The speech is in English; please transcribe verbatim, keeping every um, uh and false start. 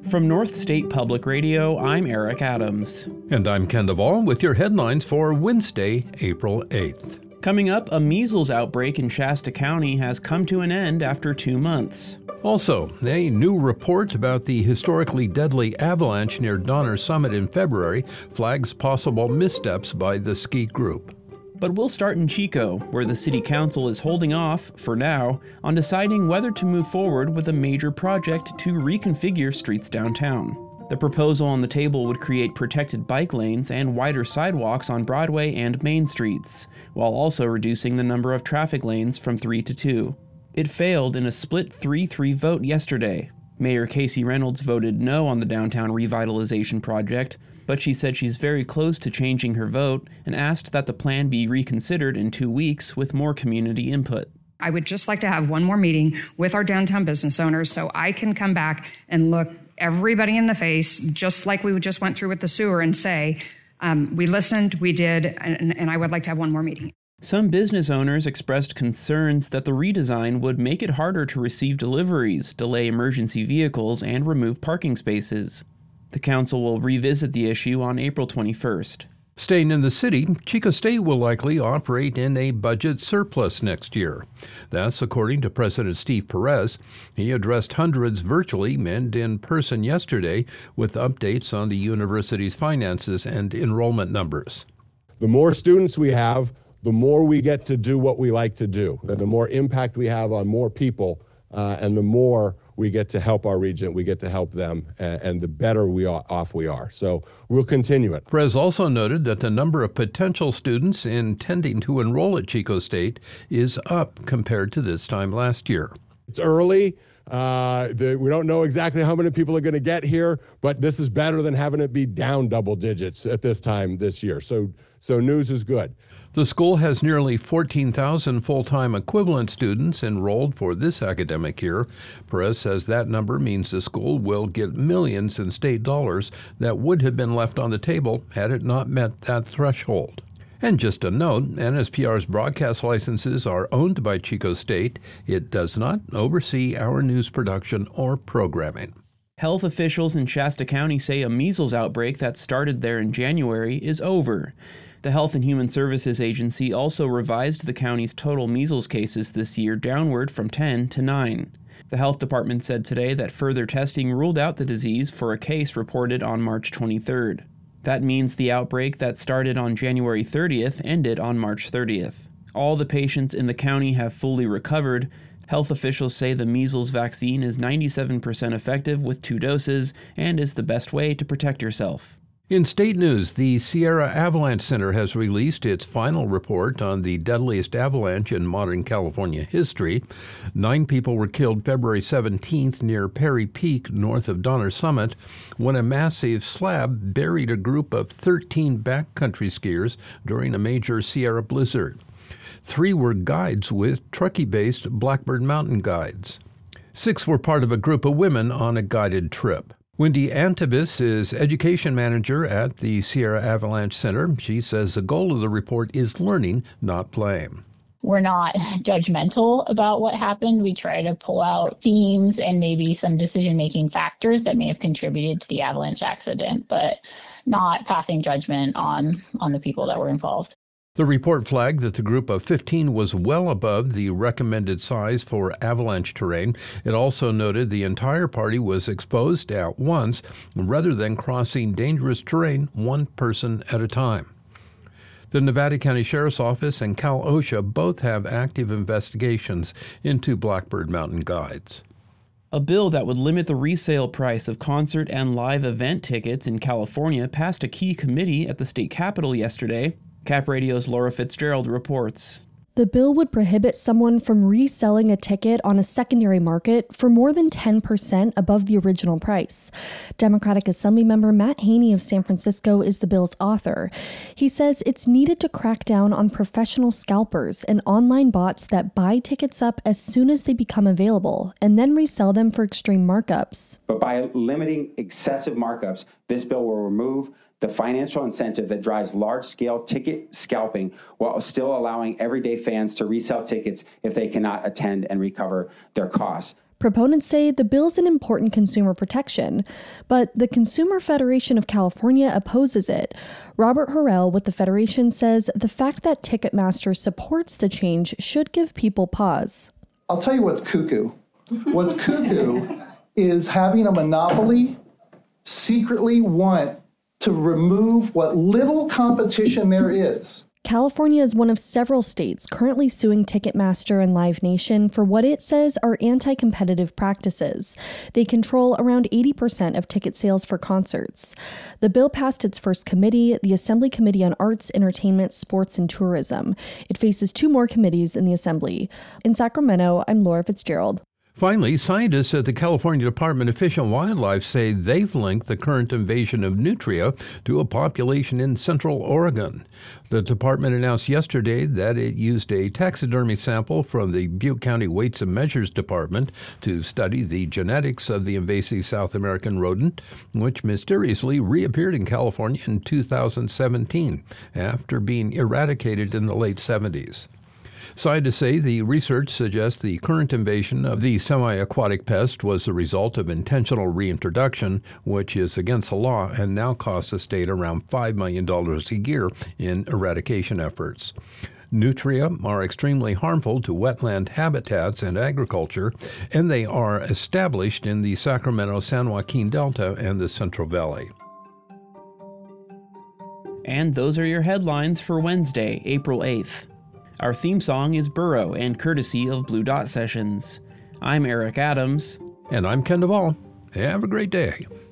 From North State Public Radio, I'm Eric Adams. And I'm Ken Duvall with your headlines for Wednesday, April eighth. Coming up, a measles outbreak in Shasta County has come to an end after two months. Also, a new report about the historically deadly avalanche near Donner Summit in February flags possible missteps by the ski group. But we'll start in Chico, where the city council is holding off, for now, on deciding whether to move forward with a major project to reconfigure streets downtown. The proposal on the table would create protected bike lanes and wider sidewalks on Broadway and Main Streets, while also reducing the number of traffic lanes from three to two. It failed in a split three three vote yesterday. Mayor Casey Reynolds voted no on the downtown revitalization project, but she said she's very close to changing her vote and asked that the plan be reconsidered in two weeks with more community input. I would just like to have one more meeting with our downtown business owners so I can come back and look everybody in the face, just like we just went through with the sewer, and say, um, we listened, we did, and, and I would like to have one more meeting. Some business owners expressed concerns that the redesign would make it harder to receive deliveries, delay emergency vehicles, and remove parking spaces. The council will revisit the issue on April twenty-first. Staying in the city, Chico State will likely operate in a budget surplus next year. That's according to President Steve Perez. He addressed hundreds virtually and in person yesterday with updates on the university's finances and enrollment numbers. The more students we have, the more we get to do what we like to do, and the more impact we have on more people, uh, and the more we get to help our region, we get to help them, and, and the better we are, off we are. So we'll continue it. Perez also noted that the number of potential students intending to enroll at Chico State is up compared to this time last year. It's early. Uh, the, we don't know exactly how many people are going to get here, but this is better than having it be down double digits at this time this year. So, so news is good. The school has nearly fourteen thousand full-time equivalent students enrolled for this academic year. Perez says that number means the school will get millions in state dollars that would have been left on the table had it not met that threshold. And just a note, N S P R's broadcast licenses are owned by Chico State. It does not oversee our news production or programming. Health officials in Shasta County say a measles outbreak that started there in January is over. The Health and Human Services Agency also revised the county's total measles cases this year downward from ten to nine. The health department said today that further testing ruled out the disease for a case reported on March twenty-third. That means the outbreak that started on January thirtieth ended on March thirtieth. All the patients in the county have fully recovered. Health officials say the measles vaccine is ninety-seven percent effective with two doses and is the best way to protect yourself. In state news, the Sierra Avalanche Center has released its final report on the deadliest avalanche in modern California history. Nine people were killed February seventeenth near Perry Peak, north of Donner Summit, when a massive slab buried a group of thirteen backcountry skiers during a major Sierra blizzard. Three were guides with Truckee-based Blackbird Mountain Guides. Six were part of a group of women on a guided trip. Wendy Antibus is education manager at the Sierra Avalanche Center. She says the goal of the report is learning, not blame. We're not judgmental about what happened. We try to pull out themes and maybe some decision-making factors that may have contributed to the avalanche accident, but not passing judgment on, on the people that were involved. The report flagged that the group of fifteen was well above the recommended size for avalanche terrain. It also noted the entire party was exposed at once rather than crossing dangerous terrain one person at a time. The Nevada County Sheriff's Office and Cal OSHA both have active investigations into Blackbird Mountain Guides. A bill that would limit the resale price of concert and live event tickets in California passed a key committee at the state capitol yesterday. Cap Radio's Laura Fitzgerald reports. The bill would prohibit someone from reselling a ticket on a secondary market for more than ten percent above the original price. Democratic Assemblymember Matt Haney of San Francisco is the bill's author. He says it's needed to crack down on professional scalpers and online bots that buy tickets up as soon as they become available and then resell them for extreme markups. But by limiting excessive markups, this bill will remove the financial incentive that drives large-scale ticket scalping while still allowing everyday fans to resell tickets if they cannot attend and recover their costs. Proponents say the bill's an important consumer protection, but the Consumer Federation of California opposes it. Robert Harrell with the Federation says the fact that Ticketmaster supports the change should give people pause. I'll tell you what's cuckoo. What's cuckoo is having a monopoly secretly want to remove what little competition there is. California is one of several states currently suing Ticketmaster and Live Nation for what it says are anti-competitive practices. They control around eighty percent of ticket sales for concerts. The bill passed its first committee, the Assembly Committee on Arts, Entertainment, Sports, and Tourism. It faces two more committees in the Assembly. In Sacramento, I'm Laura Fitzgerald. Finally, scientists at the California Department of Fish and Wildlife say they've linked the current invasion of nutria to a population in central Oregon. The department announced yesterday that it used a taxidermy sample from the Butte County Weights and Measures Department to study the genetics of the invasive South American rodent, which mysteriously reappeared in California in two thousand seventeen after being eradicated in the late seventies. Scientists say the research suggests the current invasion of the semi-aquatic pest was the result of intentional reintroduction, which is against the law and now costs the state around five million dollars a year in eradication efforts. Nutria are extremely harmful to wetland habitats and agriculture, and they are established in the Sacramento-San Joaquin Delta and the Central Valley. And those are your headlines for Wednesday, April eighth. Our theme song is Burrow and courtesy of Blue Dot Sessions. I'm Eric Adams. And I'm Ken Duvall. Have a great day.